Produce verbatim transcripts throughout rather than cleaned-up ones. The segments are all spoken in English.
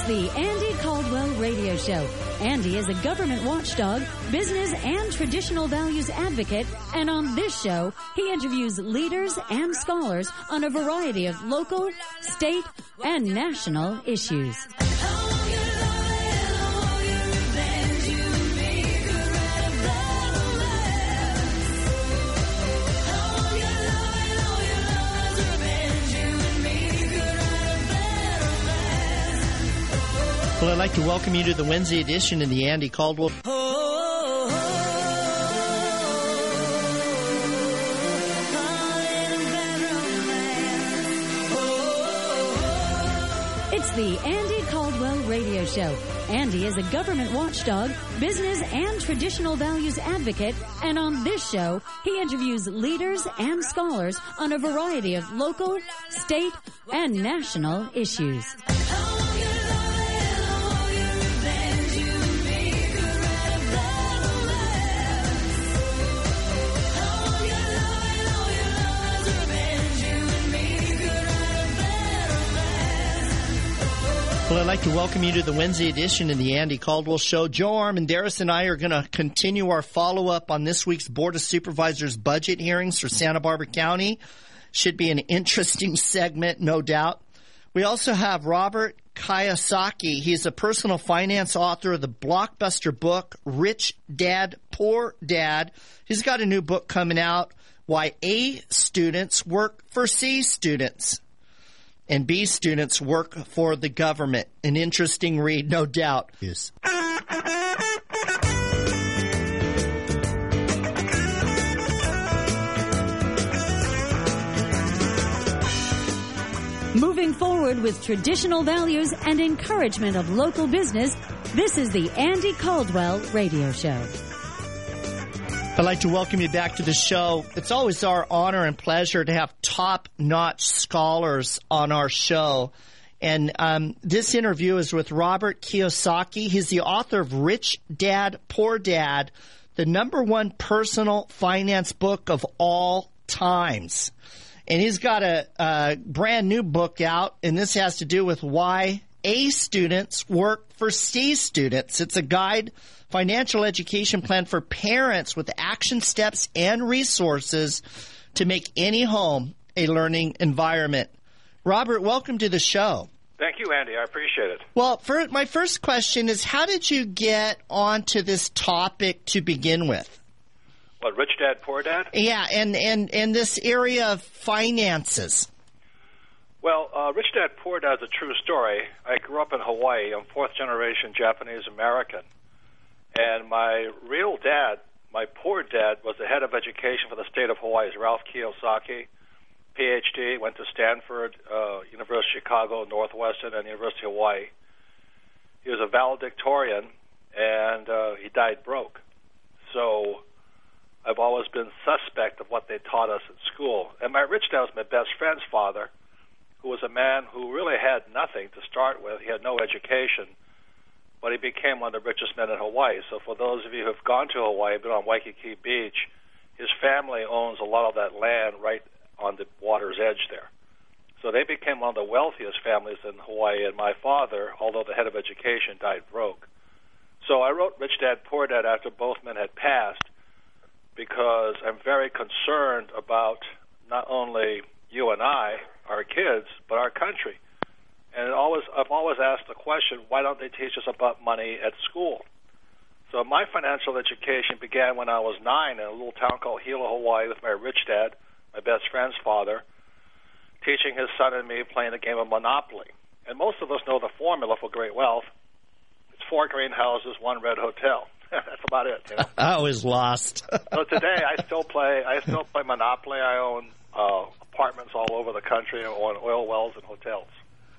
the Andy Caldwell Radio Show. Andy is a government watchdog, business and traditional values advocate, and on this show, he interviews leaders and scholars on a variety of local, state, and national issues. Well, I'd like to welcome you to the Wednesday edition of the Andy Caldwell. It's the Andy Caldwell Radio Show. Andy is a government watchdog, business and traditional values advocate, and on this show, he interviews leaders and scholars on a variety of local, state, and national issues. Well, I'd like to welcome you to the Wednesday edition of the Andy Caldwell Show. Joe Armendariz and I are going to continue our follow-up on this week's Board of Supervisors budget hearings for Santa Barbara County. Should be an interesting segment, no doubt. We also have Robert Kiyosaki. He's a personal finance author of the blockbuster book, Rich Dad, Poor Dad. He's got a new book coming out, Why A Students Work for C Students. And B students work for the government. An interesting read, no doubt. Yes. Moving forward with traditional values and encouragement of local business, this is the Andy Caldwell Radio Show. I'd like to welcome you back to the show. It's always our honor and pleasure to have top-notch scholars on our show. And um, this interview is with Robert Kiyosaki. He's the author of Rich Dad, Poor Dad, the number one personal finance book of all times. And he's got a, a brand new book out, and this has to do with why A students work for C students. It's a guide financial education plan for parents with action steps and resources to make any home a learning environment. Robert, welcome to the show. Thank you, Andy. I appreciate it. Well, for, my first question is, how did you get onto this topic to begin with? What, Rich Dad, Poor Dad? Yeah, and, and, and this area of finances. Well, uh, Rich Dad, Poor Dad is a true story. I grew up in Hawaii. I'm fourth-generation Japanese-American. And my real dad, my poor dad, was the head of education for the state of Hawaii. Ralph Kiyosaki, P H D, went to Stanford, uh, University of Chicago, Northwestern, and University of Hawaii. He was a valedictorian, and uh, he died broke. So I've always been suspect of what they taught us at school. And my rich dad was my best friend's father, who was a man who really had nothing to start with. He had no education. But he became one of the richest men in Hawaii. So for those of you who have gone to Hawaii, been on Waikiki Beach, his family owns a lot of that land right on the water's edge there. So they became one of the wealthiest families in Hawaii, and my father, although the head of education, died broke. So I wrote Rich Dad, Poor Dad after both men had passed because I'm very concerned about not only you and I, our kids, but our country. And it always, I've always asked the question, why don't they teach us about money at school? So my financial education began when I was nine in a little town called Hilo, Hawaii, with my rich dad, my best friend's father, teaching his son and me playing the game of Monopoly. And most of us know the formula for great wealth. It's four greenhouses, one red hotel. That's about it. You know? I was lost. So today I still play. I still play Monopoly. I own uh, apartments all over the country. I own oil wells and hotels.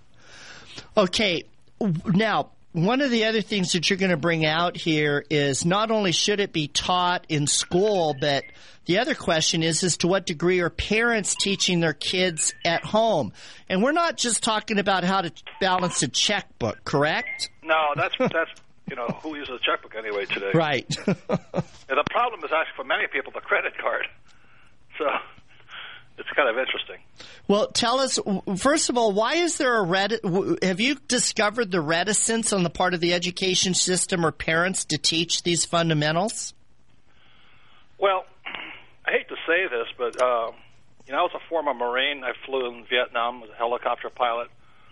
Okay, now, one of the other things that you're going to bring out here is not only should it be taught in school, but the other question is, is to what degree are parents teaching their kids at home? And we're not just talking about how to balance a checkbook, correct? No, that's, that's you know, who uses a checkbook anyway today? Right. And the problem is actually for many people the credit card. So, it's kind of interesting. Well, tell us, first of all, why is there a ret- have you discovered the reticence on the part of the education system or parents to teach these fundamentals? Well, I hate to say this, but uh, you know, I was a former Marine. I flew in Vietnam as a helicopter pilot,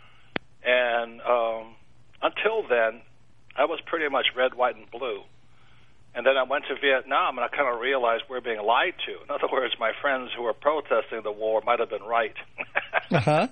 and um, until then, I was pretty much red, white, and blue. And then I went to Vietnam, and I kind of realized we're being lied to. In other words, my friends who were protesting the war might have been right. uh-huh.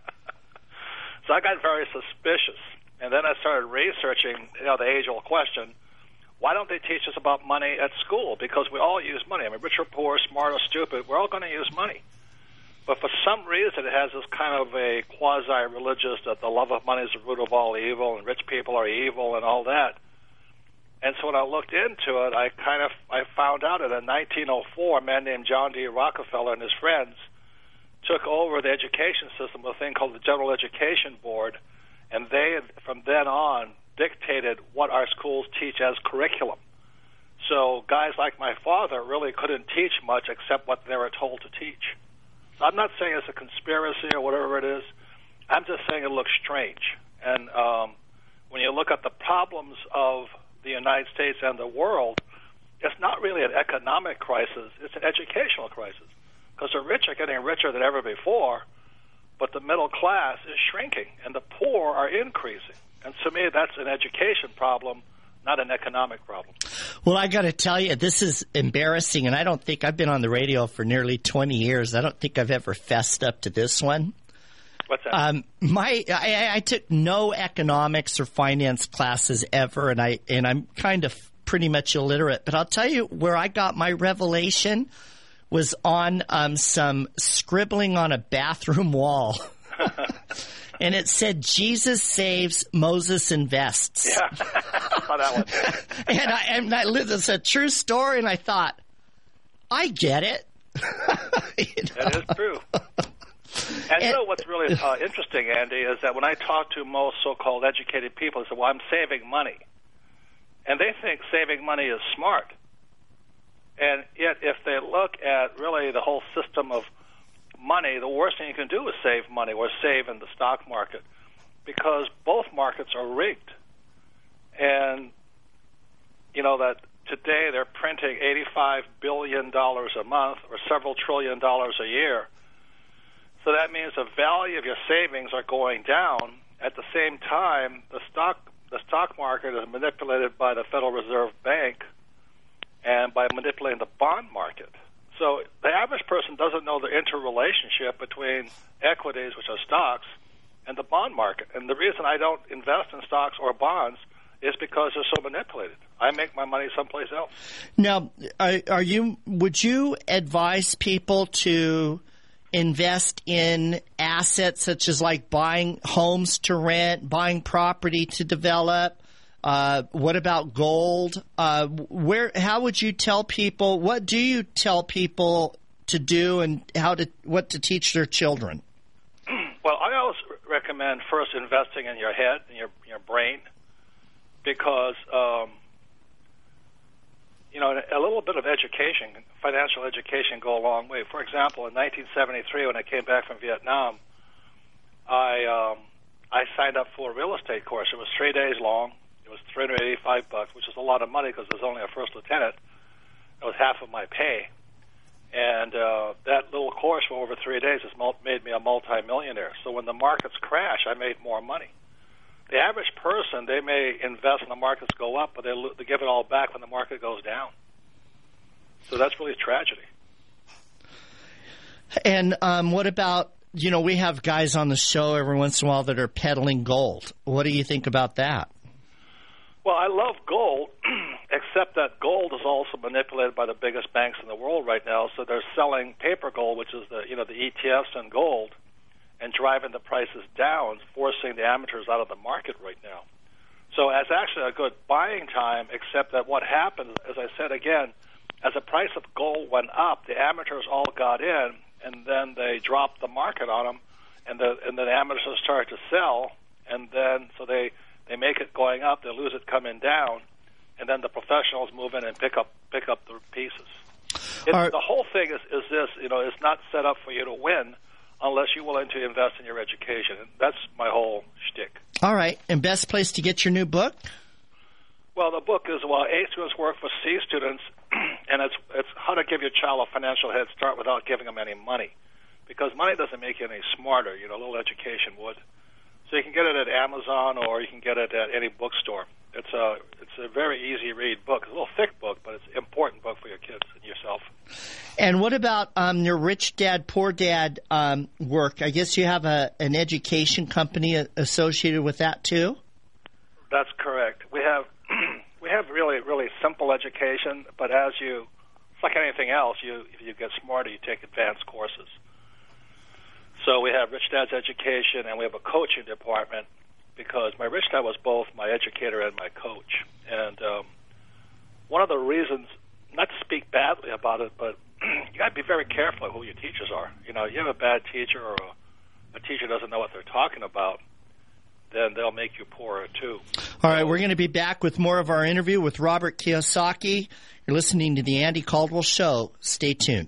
So I got very suspicious. And then I started researching, you know, the age-old question, why don't they teach us about money at school? Because we all use money. I mean, rich or poor, smart or stupid, we're all going to use money. But for some reason, it has this kind of a quasi-religious that the love of money is the root of all evil, and rich people are evil and all that. And so when I looked into it, I kind of I found out that in nineteen oh four, a man named John D. Rockefeller and his friends took over the education system with a thing called the General Education Board, and they, from then on, dictated what our schools teach as curriculum. So guys like my father really couldn't teach much except what they were told to teach. So I'm not saying it's a conspiracy or whatever it is. I'm just saying it looks strange. And um, when you look at the problems of the United States and the world, it's not really an economic crisis, it's an educational crisis. Because the rich are getting richer than ever before, but the middle class is shrinking, and the poor are increasing. And to me, that's an education problem, not an economic problem. Well, I got to tell you, this is embarrassing, and I don't think I've been on the radio for nearly twenty years. I don't think I've ever fessed up to this one. What's that? Um, my, I, I took no economics or finance classes ever, and I and I'm kind of pretty much illiterate. But I'll tell you where I got my revelation was on um, some scribbling on a bathroom wall, and it said "Jesus saves, Moses invests." Yeah, I saw that one. and I and I lived. It's a true story, and I thought, I get it. You know? That is true. And you know what's really uh, interesting, Andy, is that when I talk to most so-called educated people, they say, well, I'm saving money. And they think saving money is smart. And yet if they look at really the whole system of money, the worst thing you can do is save money or save in the stock market, because both markets are rigged. And, you know, that today they're printing eighty-five billion dollars a month or several trillion dollars a year. So that means the value of your savings are going down. At the same time, the stock the stock market is manipulated by the Federal Reserve Bank and by manipulating the bond market. So the average person doesn't know the interrelationship between equities, which are stocks, and the bond market. And the reason I don't invest in stocks or bonds is because they're so manipulated. I make my money someplace else. Now, are, are you? Would you advise people to invest in assets such as like buying homes to rent, buying property to develop? Uh, what about gold? Uh, where? How would you tell people? What do you tell people to do, and how to what to teach their children? Well, I always recommend first investing in your head, in your your brain, because um, you know, a little bit of education, financial education, go a long way. For example, in nineteen seventy-three, when I came back from Vietnam, I um, I signed up for a real estate course. It was three days long. It was three hundred eighty-five bucks, which is a lot of money because there's only a first lieutenant. It was half of my pay, and uh, that little course for over three days has made me a multi-millionaire. So when the markets crash, I made more money. The average person, they may invest when the markets go up, but they, lo- they give it all back when the market goes down. So that's really a tragedy. And um, what about, you know, we have guys on the show every once in a while that are peddling gold. What do you think about that? Well, I love gold, except that gold is also manipulated by the biggest banks in the world right now. So they're selling paper gold, which is the, you know, the E T Fs and gold, and driving the prices down, forcing the amateurs out of the market right now. So it's actually a good buying time, except that what happened, as I said again, as the price of gold went up, the amateurs all got in, and then they dropped the market on them, and the and the amateurs started to sell, and then so they, they make it going up, they lose it coming down, and then the professionals move in and pick up pick up the pieces. It's, Right. The whole thing is, is this, you know, it's not set up for you to win unless you're willing to invest in your education. And that's my whole shtick. All right. And best place to get your new book? Well, the book is, well, A students work for C students, and it's it's how to give your child a financial head start without giving them any money. Because money doesn't make you any smarter. You know, a little education would. So you can get it at Amazon or you can get it at any bookstore. It's a it's a very easy read book. It's a little thick book, but it's an important book for your kids and yourself. And what about um, your Rich Dad, Poor Dad um, work? I guess you have a an education company associated with that too? That's correct. We have we have really, really simple education, but as you, it's like anything else, you if you get smarter, you take advanced courses. So we have Rich Dad's education, and we have a coaching department because my Rich Dad was both my educator and my coach. And um, one of the reasons, not to speak badly about it, but you got to be very careful who your teachers are. You know, you have a bad teacher or a, a teacher doesn't know what they're talking about, then they'll make you poorer too. All right, we're going to be back with more of our interview with Robert Kiyosaki. You're listening to the Andy Caldwell Show. Stay tuned.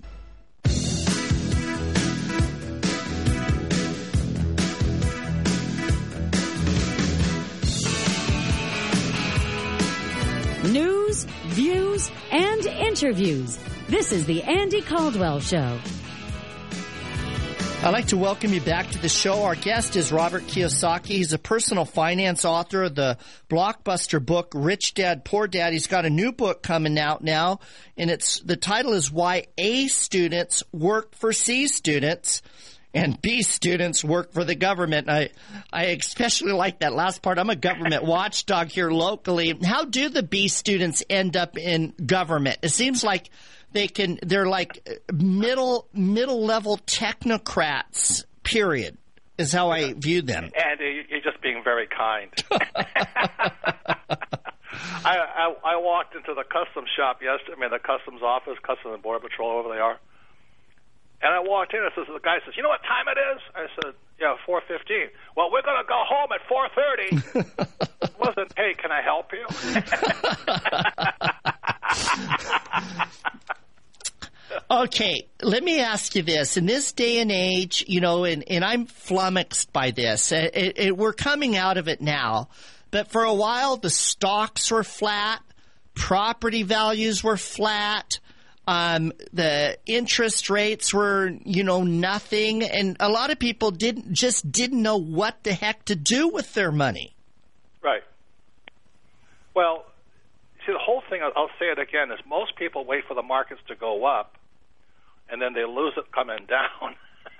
News, views, and interviews. This is the Andy Caldwell Show. I'd like to welcome you back to the show. Our guest is Robert Kiyosaki. He's a personal finance author of the blockbuster book, Rich Dad, Poor Dad. He's got a new book coming out now, and it's the title is Why A Students Work for C Students and B students work for the government. I, I especially like that last part. I'm a government watchdog here locally. How do the B students end up in government? It seems like they can, they're like middle, middle level technocrats, period, is how I view them. And you're just being very kind. I, I, I walked into the customs shop yesterday, I mean the customs office, Customs and Border Patrol, wherever they are. And I walked in, and says, the guy says, you know what time it is? I said, yeah, four fifteen. Well, we're going to go home at four thirty. It wasn't, hey, can I help you? Okay, let me ask you this. In this day and age, you know, and, and I'm flummoxed by this. It, it, it, we're coming out of it now. But for a while, the stocks were flat. Property values were flat. Um, the interest rates were, you know, nothing. And a lot of people didn't just didn't know what the heck to do with their money. Right. Well, see, the whole thing, I'll, I'll say it again, is most people wait for the markets to go up, and then they lose it coming down.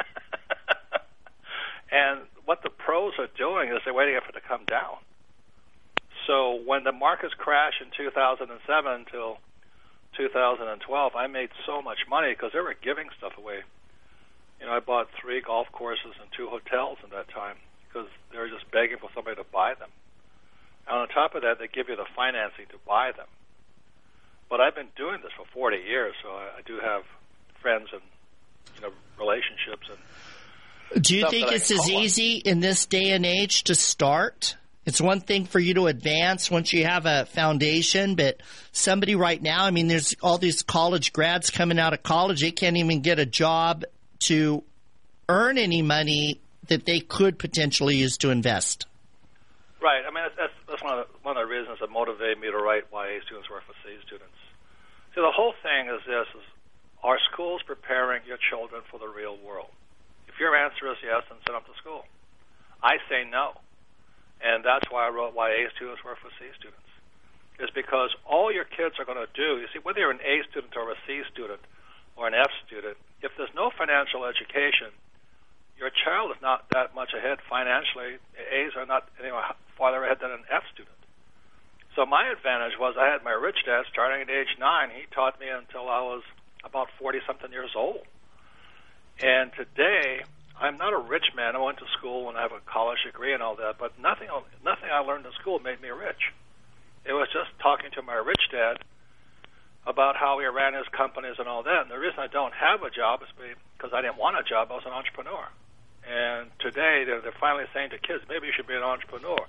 And what the pros are doing is they're waiting for it to come down. So when the markets crashed in two thousand seven till two thousand twelve, I made so much money because they were giving stuff away. You know, I bought three golf courses and two hotels in that time because they were just begging for somebody to buy them. And on top of that, they give you the financing to buy them. But I've been doing this for forty years, so I, I do have friends and, you know, relationships. And do you think it's as easy in this day and age to start? It's one thing for you to advance once you have a foundation, but somebody right now, I mean, there's all these college grads coming out of college. They can't even get a job to earn any money that they could potentially use to invest. Right. I mean, that's, that's one, of the, one of the reasons that motivated me to write Why A Students Work for C Students. So the whole thing is this, is are schools preparing your children for the real world? If your answer is yes, then send them to school. I say no. And that's why I wrote Why A Students Work for C Students, is because all your kids are going to do, you see, whether you're an A student or a C student or an F student, if there's no financial education, your child is not that much ahead financially. A's are not any farther ahead than an F student. So my advantage was I had my rich dad starting at age nine. He taught me until I was about forty-something years old. And today, I'm not a rich man. I went to school and I have a college degree and all that, but nothing nothing I learned in school made me rich. It was just talking to my rich dad about how he ran his companies and all that. And the reason I don't have a job is because I didn't want a job. I was an entrepreneur. And today they're, they're finally saying to kids, maybe you should be an entrepreneur.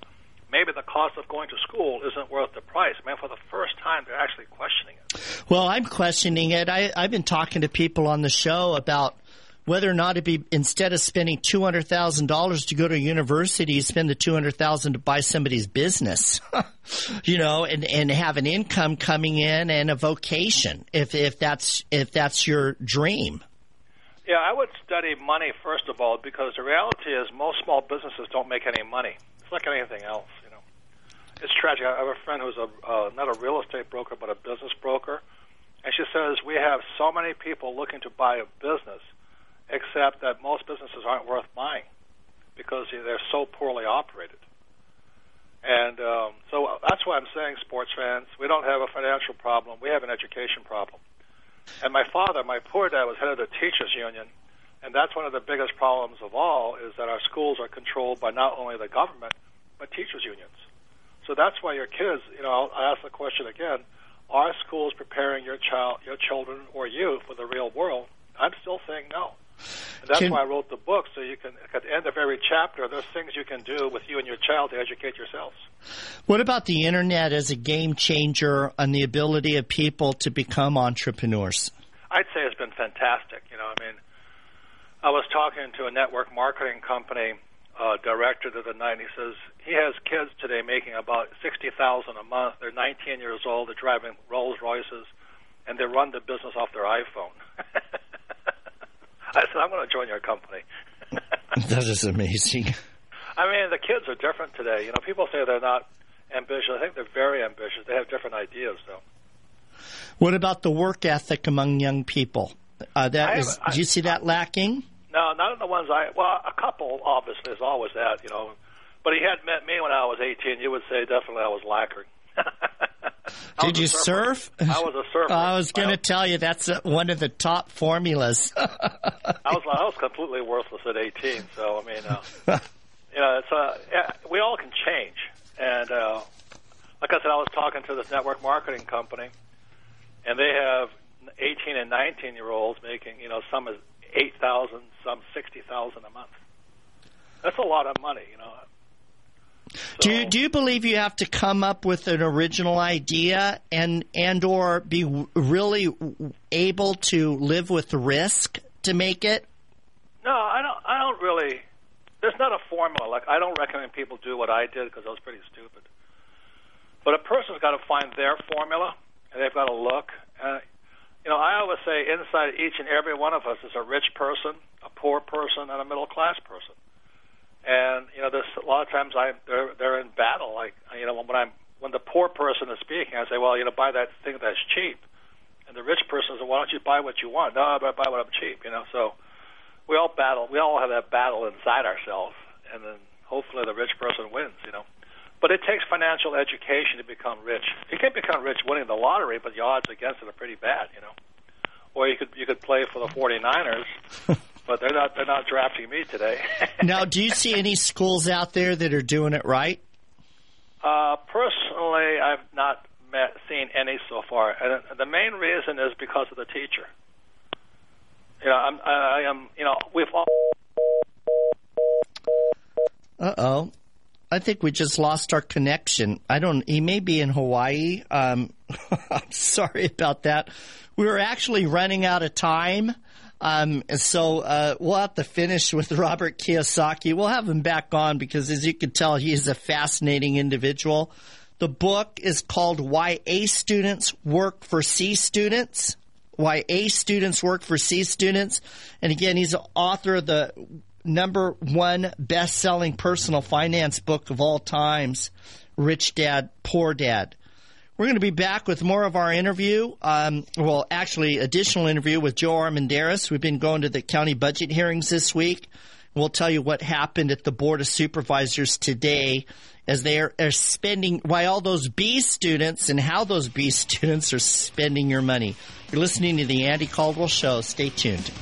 maybe the cost of going to school isn't worth the price. Man, for the first time, they're actually questioning it. Well, I'm questioning it. I, I've been talking to people on the show about whether or not to be, instead of spending two hundred thousand dollars to go to a university, you spend the two hundred thousand dollars to buy somebody's business, you know, and, and have an income coming in and a vocation if, if that's, if that's your dream. Yeah, I would study money, first of all, because the reality is most small businesses don't make any money. It's like anything else, you know. It's tragic. I have a friend who's a uh, not a real estate broker, but a business broker, and she says we have so many people looking to buy a business, except that most businesses aren't worth buying because they're so poorly operated. And um, so that's why I'm saying, sports fans, we don't have a financial problem. We have an education problem. And my father, my poor dad, was head of the teachers union, and that's one of the biggest problems of all is that our schools are controlled by not only the government, but teachers unions. So that's why your kids, you know, I'll, I'll ask the question again, are schools preparing your child, your children or you for the real world? I'm still saying no. And that's Can, why I wrote the book, so you can, at the end of every chapter, there's things you can do with you and your child to educate yourselves. What about the Internet as a game changer on the ability of people to become entrepreneurs? I'd say it's been fantastic. You know, I mean, I was talking to a network marketing company uh, director the other night, and he says he has kids today making about sixty thousand dollars a month. They're nineteen years old. They're driving Rolls Royces, and they run the business off their iPhone. I said, I'm going to join your company. That is amazing. I mean, the kids are different today. You know, people say they're not ambitious. I think they're very ambitious. They have different ideas, though. What about the work ethic among young people? Uh, that is, I, do you see that lacking? No, not in the ones I. Well, a couple obviously is always that, you know. But he had met me when I was eighteen. You would say definitely I was lacquering. Did you surf? I was a surfer. I was going to tell you that's a, one of the top formulas. I was I was completely worthless at eighteen. So I mean, uh, you know, it's uh, yeah, we all can change. And uh, like I said, I was talking to this network marketing company, and they have eighteen and nineteen year olds making, you know, some is eight thousand, some sixty thousand a month. That's a lot of money, you know. So, do you, do you believe you have to come up with an original idea and and or be really able to live with risk to make it? No, I don't. I don't really. There's not a formula. Like I don't recommend people do what I did because I was pretty stupid. But a person's got to find their formula, and they've got to look. Uh, you know, I always say inside each and every one of us is a rich person, a poor person, and a middle class person. And you know, there's a lot of times I they're they're in battle. Like you know, when I'm when the poor person is speaking, I say, well, you know, buy that thing that's cheap. And the rich person says, why don't you buy what you want? No, but buy what I'm cheap. You know, so we all battle. We all have that battle inside ourselves, and then hopefully the rich person wins. You know, but it takes financial education to become rich. You can't become rich winning the lottery, but the odds against it are pretty bad. You know, or you could you could play for the forty-niners. But they're not they're not drafting me today. Now, do you see any schools out there that are doing it right? Uh, personally, I've not met, seen any so far, and the main reason is because of the teacher. You know, I'm, I am. You know, we've all. Uh oh, I think we just lost our connection. I don't. He may be in Hawaii. Um, I'm sorry about that. We were actually running out of time. Um, so uh, we'll have to finish with Robert Kiyosaki. We'll have him back on because, as you can tell, he is a fascinating individual. The book is called Why A Students Work for C Students. Why A Students Work for C Students. And again, he's the author of the number one best-selling personal finance book of all times, Rich Dad, Poor Dad. We're going to be back with more of our interview, um, well, actually, additional interview with Joe Armendariz. We've been going to the county budget hearings this week. We'll tell you what happened at the Board of Supervisors today as they are, are spending, why all those B students and how those B students are spending your money. You're listening to the Andy Caldwell Show. Stay tuned.